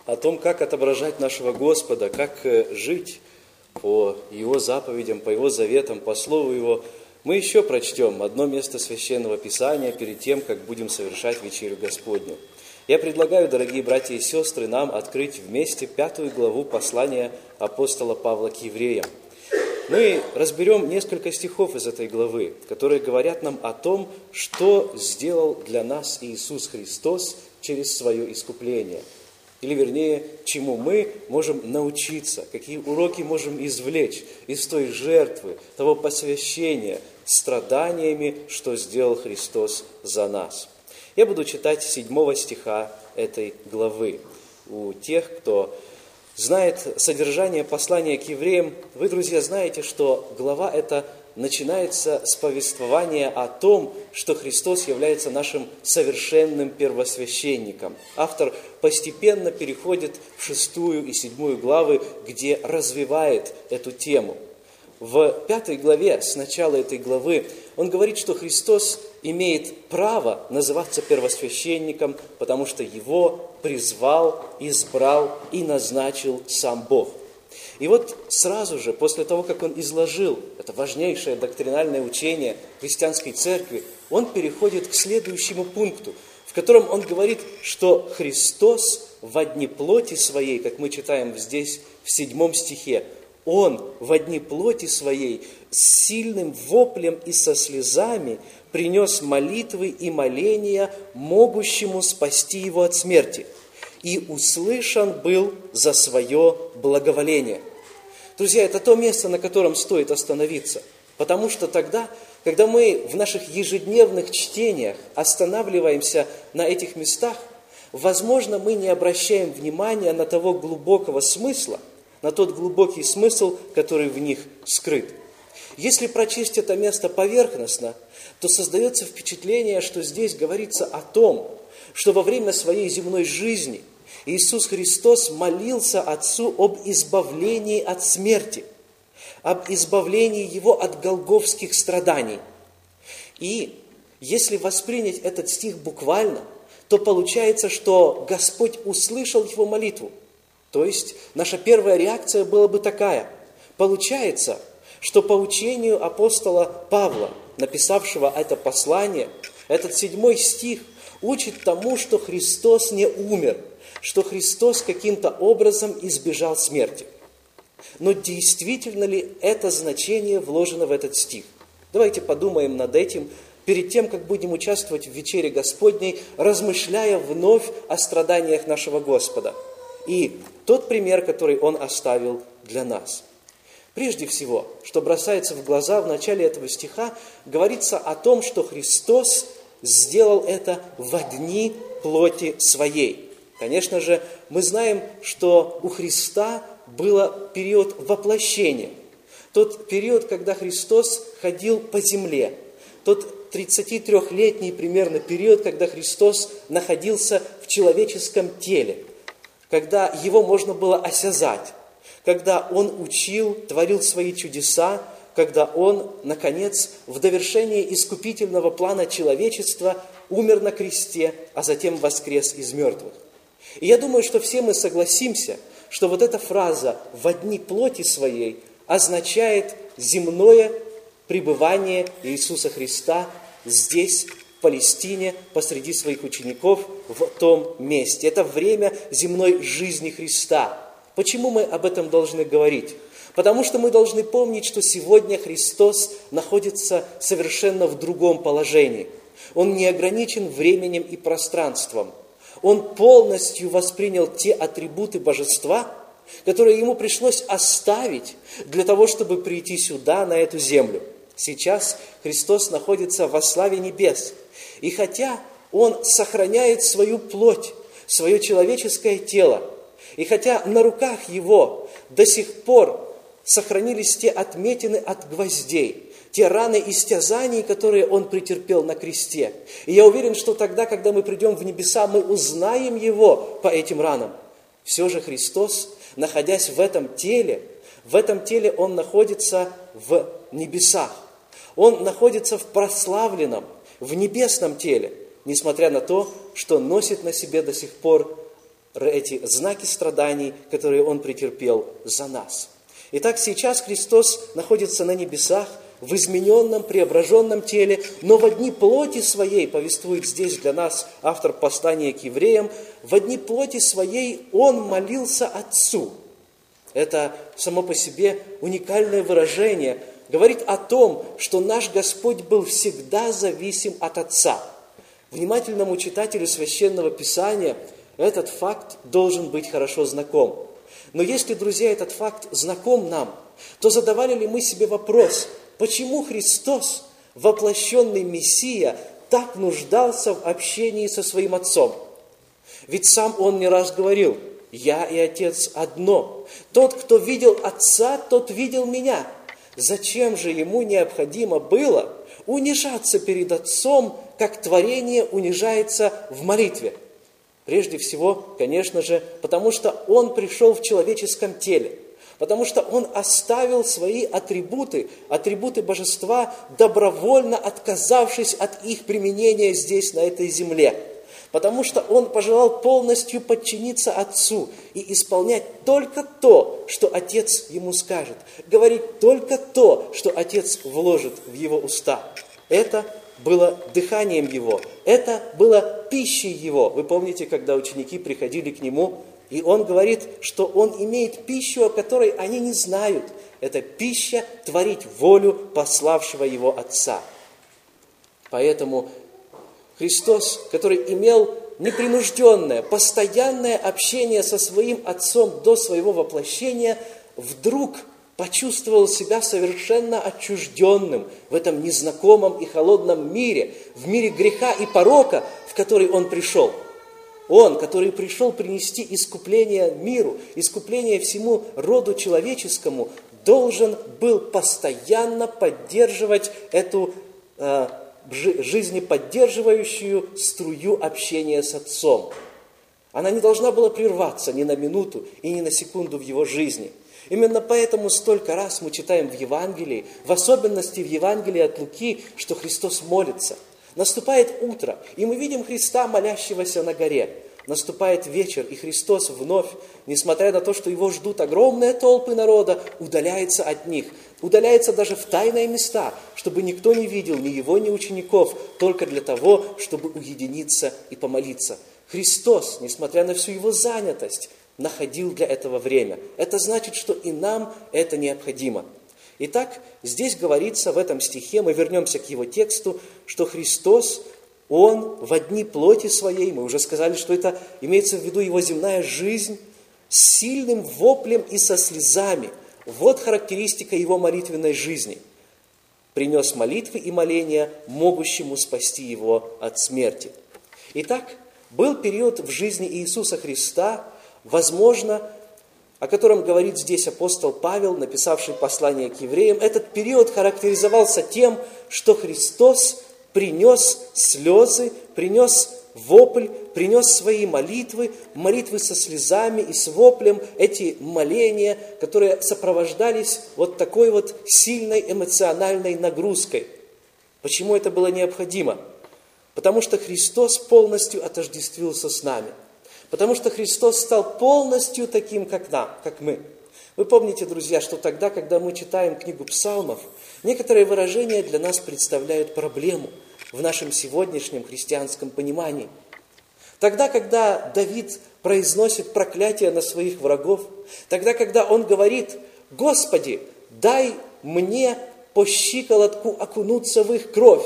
о том, как отображать нашего Господа, как жить по Его заповедям, по Его заветам, по Слову Его, мы еще прочтем одно место Священного Писания перед тем, как будем совершать вечерю Господню. Я предлагаю, дорогие братья и сестры, нам открыть вместе 5 главу послания апостола Павла к евреям. Мы разберем несколько стихов из этой главы, которые говорят нам о том, что сделал для нас Иисус Христос через свое искупление. Или, вернее, чему мы можем научиться, какие уроки можем извлечь из той жертвы, того посвящения, страданиями, что сделал Христос за нас. Я буду читать 7 стиха этой главы. У тех, кто знает содержание послания к евреям, вы, друзья, знаете, что глава эта начинается с повествования о том, что Христос является нашим совершенным первосвященником. Автор постепенно переходит в 6 и 7 главы, где развивает эту тему. В 5 главе, с начала этой главы, он говорит, что Христос имеет право называться первосвященником, потому что его призвал, избрал и назначил сам Бог. И вот сразу же, после того, как он изложил это важнейшее доктринальное учение христианской церкви, он переходит к следующему пункту, в котором он говорит, что Христос во дни плоти своей, как мы читаем здесь в 7 стихе, Он во дни плоти своей с сильным воплем и со слезами принес молитвы и моления, могущему спасти его от смерти, и услышан был за свое благоволение. Друзья, это то место, на котором стоит остановиться, потому что тогда, когда мы в наших ежедневных чтениях останавливаемся на этих местах, возможно, мы не обращаем внимания на того глубокого смысла, на тот глубокий смысл, который в них скрыт. Если прочесть это место поверхностно, то создается впечатление, что здесь говорится о том, что во время своей земной жизни Иисус Христос молился Отцу об избавлении от смерти, об избавлении Его от голгофских страданий. И если воспринять этот стих буквально, то получается, что Господь услышал его молитву. То есть наша первая реакция была бы такая. Получается, что по учению апостола Павла, написавшего это послание, этот 7 стих учит тому, что Христос не умер, что Христос каким-то образом избежал смерти. Но действительно ли это значение вложено в этот стих? Давайте подумаем над этим перед тем, как будем участвовать в вечере Господней, размышляя вновь о страданиях нашего Господа. И тот пример, который Он оставил для нас. Прежде всего, что бросается в глаза в начале этого стиха, говорится о том, что Христос сделал это во дни плоти своей. Конечно же, мы знаем, что у Христа был период воплощения. Тот период, когда Христос ходил по земле. Тот 33-летний примерно период, когда Христос находился в человеческом теле. Когда Его можно было осязать. Когда Он учил, творил свои чудеса, когда Он, наконец, в довершении искупительного плана человечества умер на кресте, а затем воскрес из мертвых. И я думаю, что все мы согласимся, что вот эта фраза «во дни плоти своей» означает земное пребывание Иисуса Христа здесь, в Палестине, посреди своих учеников, в том месте. Это время земной жизни Христа. Почему мы об этом должны говорить? Потому что мы должны помнить, что сегодня Христос находится совершенно в другом положении. Он не ограничен временем и пространством. Он полностью воспринял те атрибуты божества, которые Ему пришлось оставить для того, чтобы прийти сюда, на эту землю. Сейчас Христос находится во славе небес. И хотя Он сохраняет свою плоть, свое человеческое тело, и хотя на руках Его до сих пор сохранились те отметины от гвоздей, те раны истязаний, которые Он претерпел на кресте. И я уверен, что тогда, когда мы придем в небеса, мы узнаем Его по этим ранам. Все же Христос, находясь в этом теле Он находится в небесах. Он находится в прославленном, в небесном теле, несмотря на то, что носит на себе до сих пор эти знаки страданий, которые Он претерпел за нас. Итак, сейчас Христос находится на небесах, в измененном, преображенном теле, но во дни плоти своей, повествует здесь для нас автор послания к евреям, во дни плоти своей Он молился Отцу. Это само по себе уникальное выражение, говорит о том, что наш Господь был всегда зависим от Отца. Внимательному читателю Священного Писания этот факт должен быть хорошо знаком. Но если, друзья, этот факт знаком нам, то задавали ли мы себе вопрос, почему Христос, воплощенный Мессия, так нуждался в общении со своим Отцом? Ведь сам Он не раз говорил: «Я и Отец одно. Тот, кто видел Отца, тот видел Меня». Зачем же Ему необходимо было унижаться перед Отцом, как творение унижается в молитве? Прежде всего, конечно же, потому что Он пришел в человеческом теле, потому что Он оставил свои атрибуты божества, добровольно отказавшись от их применения здесь, на этой земле. Потому что Он пожелал полностью подчиниться Отцу и исполнять только то, что Отец Ему скажет, говорить только то, что Отец вложит в Его уста. Это было дыханием Его, это было пищей Его. Вы помните, когда ученики приходили к Нему, и Он говорит, что Он имеет пищу, о которой они не знают. Это пища творить волю пославшего Его Отца. Поэтому Христос, который имел непринужденное, постоянное общение со своим Отцом до своего воплощения, вдруг почувствовал себя совершенно отчужденным в этом незнакомом и холодном мире, в мире греха и порока, в который Он пришел. Он, который пришел принести искупление миру, искупление всему роду человеческому, должен был постоянно поддерживать эту жизнеподдерживающую струю общения с Отцом. Она не должна была прерваться ни на минуту и ни на секунду в Его жизни. Именно поэтому столько раз мы читаем в Евангелии, в особенности в Евангелии от Луки, что Христос молится. Наступает утро, и мы видим Христа, молящегося на горе. Наступает вечер, и Христос вновь, несмотря на то, что Его ждут огромные толпы народа, удаляется от них. Удаляется даже в тайные места, чтобы никто не видел ни Его, ни учеников, только для того, чтобы уединиться и помолиться. Христос, несмотря на всю Его занятость, находил для этого время. Это значит, что и нам это необходимо. Итак, здесь говорится в этом стихе, мы вернемся к его тексту, что Христос, Он во дни плоти своей, мы уже сказали, что это имеется в виду Его земная жизнь, с сильным воплем и со слезами. Вот характеристика Его молитвенной жизни. Принес молитвы и моления, могущему спасти Его от смерти. Итак, был период в жизни Иисуса Христа, возможно, о котором говорит здесь апостол Павел, написавший послание к евреям. Этот период характеризовался тем, что Христос принес слезы, принес вопль, принес свои молитвы, молитвы со слезами и с воплем, эти моления, которые сопровождались вот такой вот сильной эмоциональной нагрузкой. Почему это было необходимо? Потому что Христос полностью отождествился с нами. Потому что Христос стал полностью таким, как мы. Вы помните, друзья, что тогда, когда мы читаем книгу Псалмов, некоторые выражения для нас представляют проблему в нашем сегодняшнем христианском понимании. Тогда, когда Давид произносит проклятие на своих врагов, тогда, когда он говорит: «Господи, дай мне по щиколотку окунуться в их кровь»,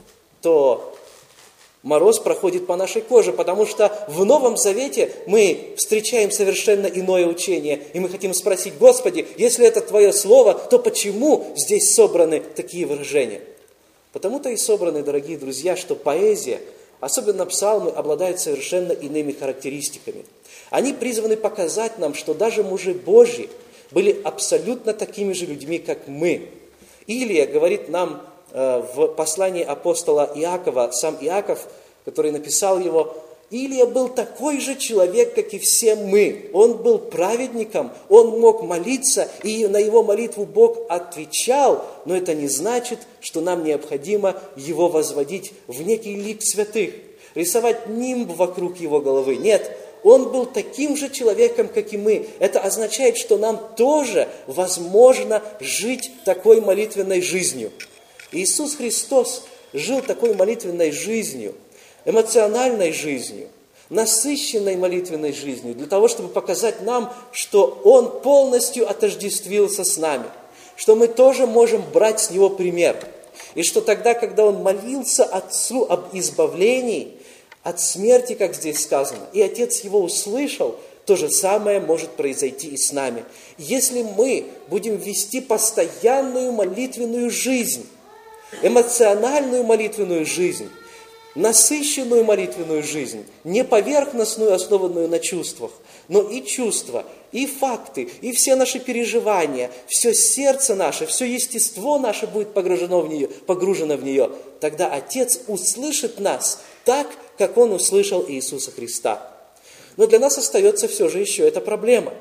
то мороз проходит по нашей коже, потому что в Новом Завете мы встречаем совершенно иное учение, и мы хотим спросить: «Господи, если это Твое Слово, то почему здесь собраны такие выражения?» Потому-то и собраны, дорогие друзья, что поэзия, особенно псалмы, обладают совершенно иными характеристиками. Они призваны показать нам, что даже мужи Божьи были абсолютно такими же людьми, как мы. Илия говорит нам в послании апостола Иакова, сам Иаков, который написал его: Илия был такой же человек, как и все мы. Он был праведником, он мог молиться, и на его молитву Бог отвечал, но это не значит, что нам необходимо его возводить в некий лик святых, рисовать нимб вокруг его головы. Нет, Он был таким же человеком, как и мы. Это означает, что нам тоже возможно жить такой молитвенной жизнью. Иисус Христос жил такой молитвенной жизнью, эмоциональной жизнью, насыщенной молитвенной жизнью, для того, чтобы показать нам, что Он полностью отождествился с нами, что мы тоже можем брать с Него пример. И что тогда, когда Он молился Отцу об избавлении от смерти, как здесь сказано, и Отец Его услышал, то же самое может произойти и с нами. Если мы будем вести постоянную молитвенную жизнь, эмоциональную молитвенную жизнь, насыщенную молитвенную жизнь, не поверхностную, основанную на чувствах, но и чувства, и факты, и все наши переживания, все сердце наше, все естество наше будет погружено в нее, тогда Отец услышит нас так, как Он услышал Иисуса Христа. Но для нас остается все же еще эта проблема.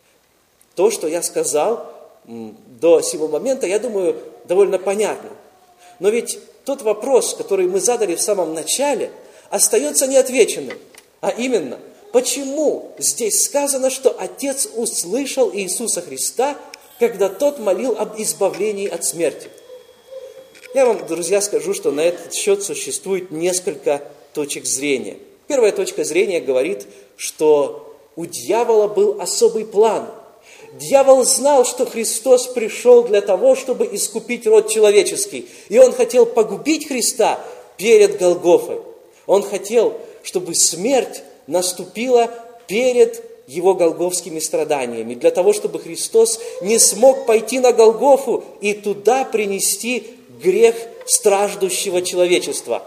То, что я сказал до сего момента, я думаю, довольно понятно. Но ведь тот вопрос, который мы задали в самом начале, остается неотвеченным. А именно, почему здесь сказано, что Отец услышал Иисуса Христа, когда Тот молил об избавлении от смерти? Я вам, друзья, скажу, что на этот счет существует несколько точек зрения. Первая точка зрения говорит, что у дьявола был особый план. Дьявол знал, что Христос пришел для того, чтобы искупить род человеческий. И он хотел погубить Христа перед Голгофой. Он хотел, чтобы смерть наступила перед Его голгофскими страданиями, для того, чтобы Христос не смог пойти на Голгофу и туда принести грех страждущего человечества.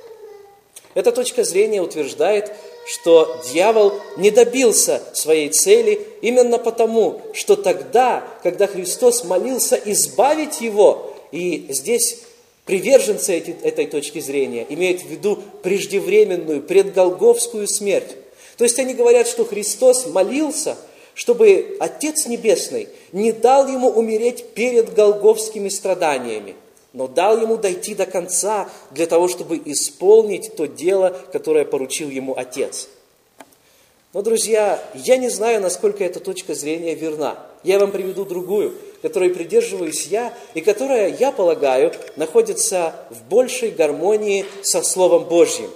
Эта точка зрения утверждает, что дьявол не добился своей цели именно потому, что тогда, когда Христос молился избавить его, и здесь приверженцы этой точки зрения имеют в виду преждевременную, предголгофскую смерть. То есть они говорят, что Христос молился, чтобы Отец Небесный не дал ему умереть перед голгофскими страданиями, но дал ему дойти до конца для того, чтобы исполнить то дело, которое поручил ему Отец. Но, друзья, я не знаю, насколько эта точка зрения верна. Я вам приведу другую, которой придерживаюсь я, и которая, я полагаю, находится в большей гармонии со Словом Божьим.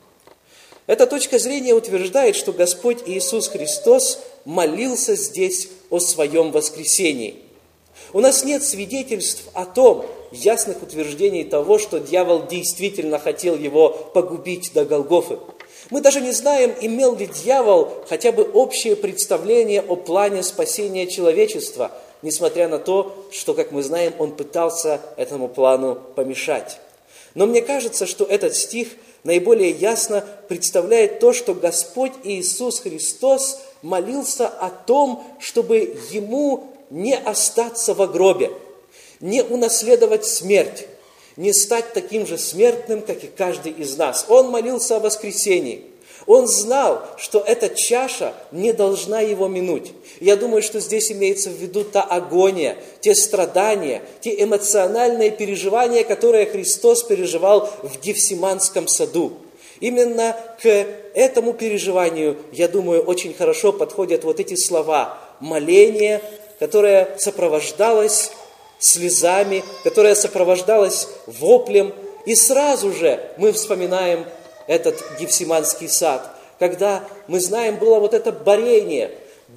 Эта точка зрения утверждает, что Господь Иисус Христос молился здесь о Своем воскресении. У нас нет свидетельств о том, ясных утверждений того, что дьявол действительно хотел его погубить до Голгофы. Мы даже не знаем, имел ли дьявол хотя бы общее представление о плане спасения человечества, несмотря на то, что, как мы знаем, он пытался этому плану помешать. Но мне кажется, что этот стих наиболее ясно представляет то, что Господь Иисус Христос молился о том, чтобы Ему не остаться во гробе, не унаследовать смерть, не стать таким же смертным, как и каждый из нас. Он молился о воскресении. Он знал, что эта чаша не должна его минуть. Я думаю, что здесь имеется в виду та агония, те страдания, те эмоциональные переживания, которые Христос переживал в Гефсиманском саду. Именно к этому переживанию, я думаю, очень хорошо подходят вот эти слова моление, которое сопровождалось слезами, которое сопровождалось воплем. И сразу же мы вспоминаем этот Гефсиманский сад, когда, мы знаем, было вот это борение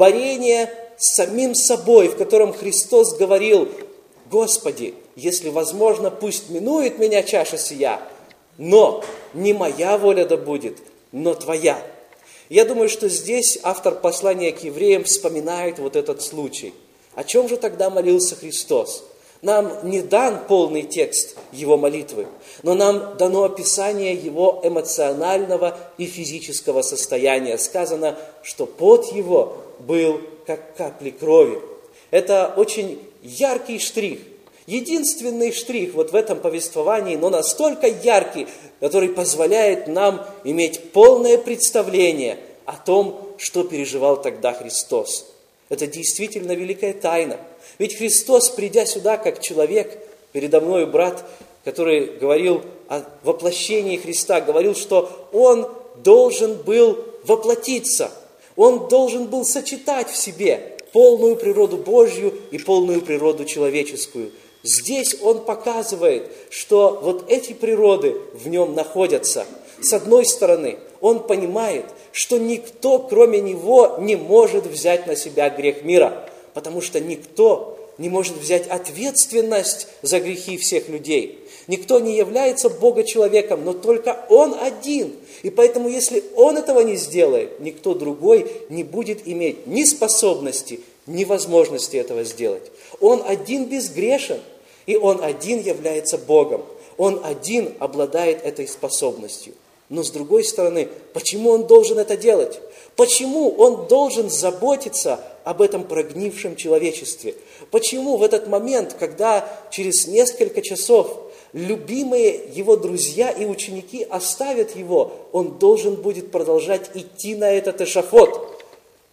с самим собой, в котором Христос говорил: «Господи, если возможно, пусть минует меня чаша сия, но не моя воля да будет, но Твоя». Я думаю, что здесь автор послания к евреям вспоминает вот этот случай. О чем же тогда молился Христос? Нам не дан полный текст Его молитвы, но нам дано описание Его эмоционального и физического состояния. Сказано, что пот Его был как капли крови. Это очень яркий штрих, единственный штрих вот в этом повествовании, но настолько яркий, который позволяет нам иметь полное представление о том, что переживал тогда Христос. Это действительно великая тайна. Ведь Христос, придя сюда как человек, передо мной брат, который говорил о воплощении Христа, говорил, что Он должен был воплотиться. Он должен был сочетать в себе полную природу Божью и полную природу человеческую. Здесь он показывает, что вот эти природы в нем находятся. С одной стороны, он понимает, что никто, кроме него, не может взять на себя грех мира, потому что никто не может взять ответственность за грехи всех людей. Никто не является Бога-человеком, но только Он один. И поэтому, если Он этого не сделает, никто другой не будет иметь ни способности, ни возможности этого сделать. Он один безгрешен, и Он один является Богом. Он один обладает этой способностью. Но с другой стороны, почему Он должен это делать? Почему Он должен заботиться об этом прогнившем человечестве? Почему в этот момент, когда через несколько часов любимые Его друзья и ученики оставят Его, Он должен будет продолжать идти на этот эшафот?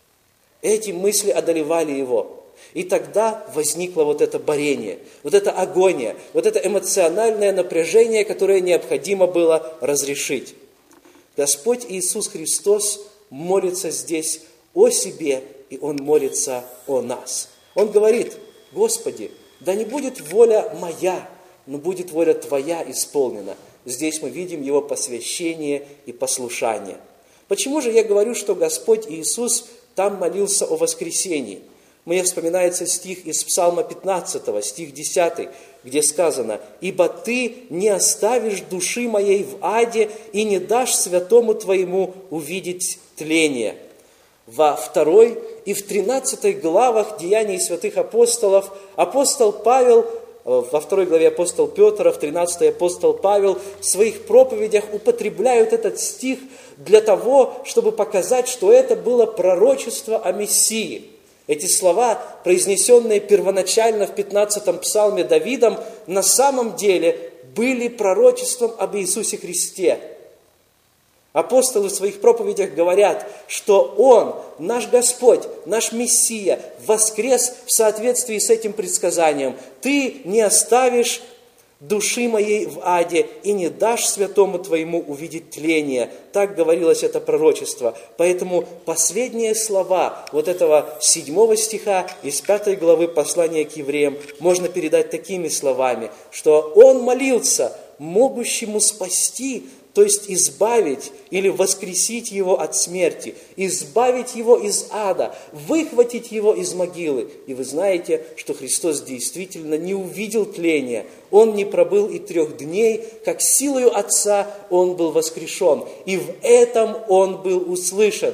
Эти мысли одолевали Его. И тогда возникло вот это борение, вот эта агония, вот это эмоциональное напряжение, которое необходимо было разрешить. Господь Иисус Христос молится здесь о себе, и Он молится о нас. Он говорит: Господи, да не будет воля моя, но будет воля Твоя исполнена. Здесь мы видим Его посвящение и послушание. Почему же я говорю, что Господь Иисус там молился о воскресении? Мне вспоминается стих из Псалма 15, стих 10, где сказано: «Ибо Ты не оставишь души моей в аде и не дашь святому Твоему увидеть тление». Во 2 и в 13 главах Деяний святых апостолов апостол Павел, во 2 главе апостол Петр, в 13 апостол Павел в своих проповедях употребляют этот стих для того, чтобы показать, что это было пророчество о Мессии. Эти слова, произнесенные первоначально в 15-м псалме Давидом, на самом деле были пророчеством об Иисусе Христе. Апостолы в своих проповедях говорят, что Он, наш Господь, наш Мессия, воскрес в соответствии с этим предсказанием. «Ты не оставишь души моей в аде и не дашь святому Твоему увидеть тление». Так говорилось это пророчество. Поэтому последние слова вот этого 7 стиха из 5 главы послания к евреям можно передать такими словами, что Он молился могущему спасти, то есть избавить или воскресить его от смерти, избавить его из ада, выхватить его из могилы. И вы знаете, что Христос действительно не увидел тления. Он не пробыл и 3 дней, как силою Отца Он был воскрешен. И в этом Он был услышан.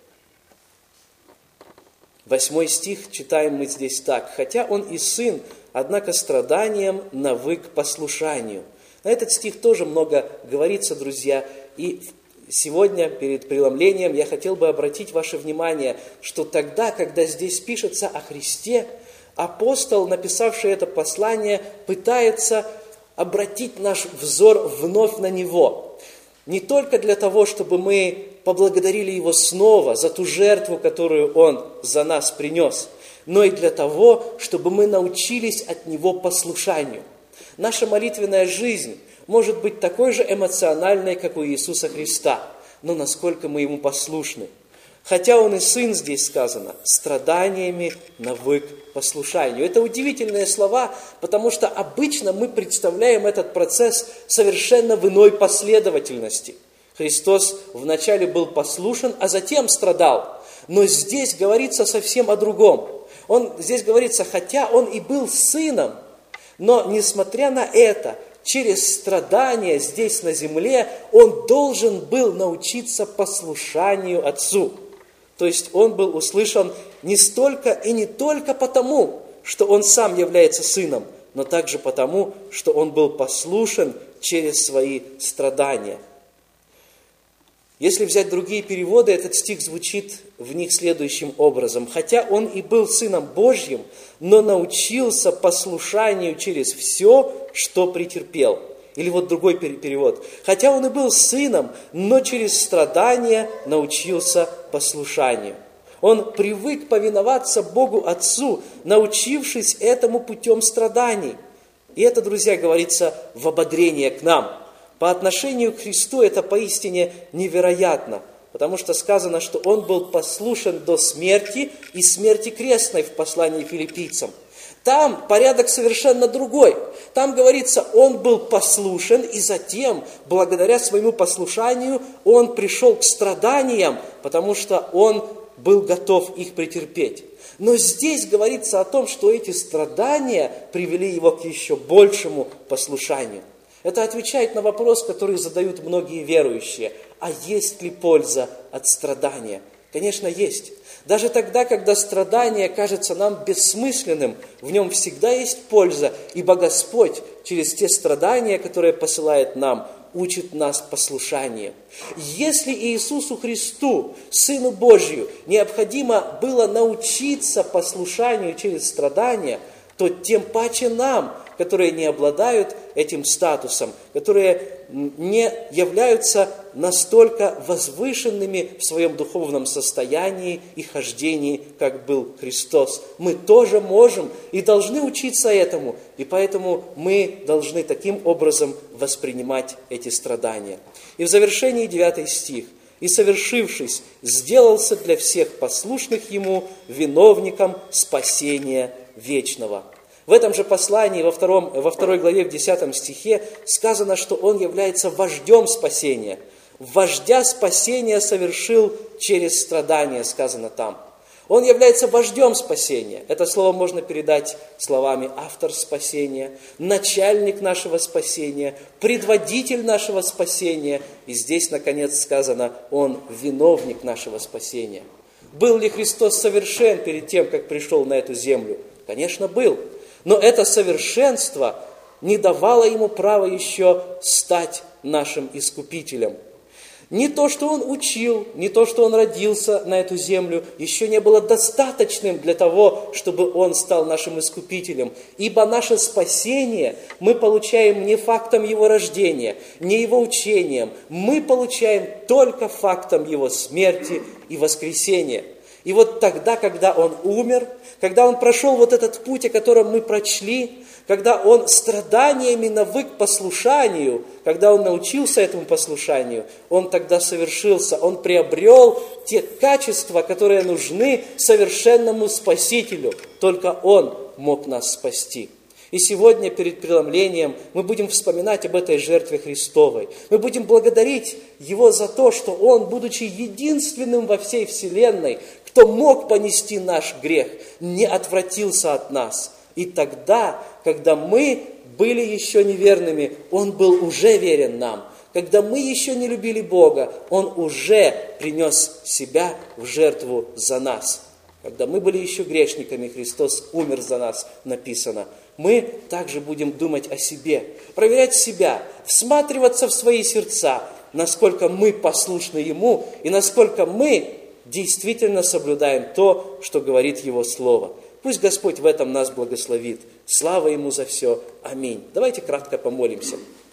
8 стих читаем мы здесь так. «Хотя Он и Сын, однако страданием навык послушанию». На этот стих тоже много говорится, друзья. И сегодня, перед преломлением, я хотел бы обратить ваше внимание, что тогда, когда здесь пишется о Христе, апостол, написавший это послание, пытается обратить наш взор вновь на Него. Не только для того, чтобы мы поблагодарили Его снова за ту жертву, которую Он за нас принес, но и для того, чтобы мы научились от Него послушанию. Наша молитвенная жизнь может быть такой же эмоциональной, как у Иисуса Христа, но насколько мы Ему послушны. Хотя Он и Сын, здесь сказано, страданиями навык послушанию. Это удивительные слова, потому что обычно мы представляем этот процесс совершенно в иной последовательности. Христос вначале был послушен, а затем страдал. Но здесь говорится совсем о другом. Здесь говорится, хотя Он и был Сыном, но, несмотря на это, через страдания здесь на земле Он должен был научиться послушанию Отцу. То есть Он был услышан не столько и не только потому, что Он сам является Сыном, но также потому, что Он был послушен через свои страдания. Если взять другие переводы, этот стих звучит в них следующим образом. «Хотя Он и был Сыном Божьим, но научился послушанию через все, что претерпел». Или вот другой перевод. «Хотя Он и был Сыном, но через страдания научился послушанию». Он привык повиноваться Богу Отцу, научившись этому путем страданий. И это, друзья, говорится в ободрение к нам. По отношению к Христу это поистине невероятно. потому что сказано, что Он был послушен до смерти и смерти крестной в послании филиппийцам. Там порядок совершенно другой. Там говорится, Он был послушен, и затем, благодаря своему послушанию, Он пришел к страданиям, потому что Он был готов их претерпеть. Но здесь говорится о том, что эти страдания привели Его к еще большему послушанию. Это отвечает на вопрос, который задают многие верующие. А есть ли польза от страдания? Конечно, есть. Даже тогда, когда страдание кажется нам бессмысленным, в нем всегда есть польза, ибо Господь через те страдания, которые посылает нам, учит нас послушанию. Если Иисусу Христу, Сыну Божию, необходимо было научиться послушанию через страдания, то тем паче нам, которые не обладают этим статусом, которые не являются настолько возвышенными в своем духовном состоянии и хождении, как был Христос. Мы тоже можем и должны учиться этому, и поэтому мы должны таким образом воспринимать эти страдания. И в завершении 9 стих. «И, совершившись, сделался для всех послушных Ему виновником спасения вечного». В этом же послании, во второй главе, в 10 стихе, сказано, что Он является вождем спасения. Вождя спасения совершил через страдания, сказано там. Он является вождем спасения. Это слово можно передать словами автор спасения, начальник нашего спасения, предводитель нашего спасения. И здесь, наконец, сказано, Он виновник нашего спасения. Был ли Христос совершен перед тем, как пришел на эту землю? Конечно, был. Но это совершенство не давало Ему права еще стать нашим Искупителем. Не то, что Он учил, не то, что Он родился на эту землю, еще не было достаточным для того, чтобы Он стал нашим Искупителем. Ибо наше спасение мы получаем не фактом Его рождения, не Его учением. Мы получаем только фактом Его смерти и воскресения. И вот тогда, когда Он умер, когда Он прошел вот этот путь, о котором мы прочли, когда Он страданиями навык послушанию, когда Он научился этому послушанию, Он тогда совершился, Он приобрел те качества, которые нужны совершенному Спасителю. Только Он мог нас спасти. И сегодня перед преломлением мы будем вспоминать об этой жертве Христовой. Мы будем благодарить Его за то, что Он, будучи единственным во всей вселенной, кто мог понести наш грех, не отвратился от нас. И тогда, когда мы были еще неверными, Он был уже верен нам. Когда мы еще не любили Бога, Он уже принес себя в жертву за нас. Когда мы были еще грешниками, Христос умер за нас, написано. Мы также будем думать о себе, проверять себя, всматриваться в свои сердца, насколько мы послушны Ему и насколько мы действительно соблюдаем то, что говорит Его Слово. Пусть Господь в этом нас благословит. Слава Ему за все. Аминь. Давайте кратко помолимся.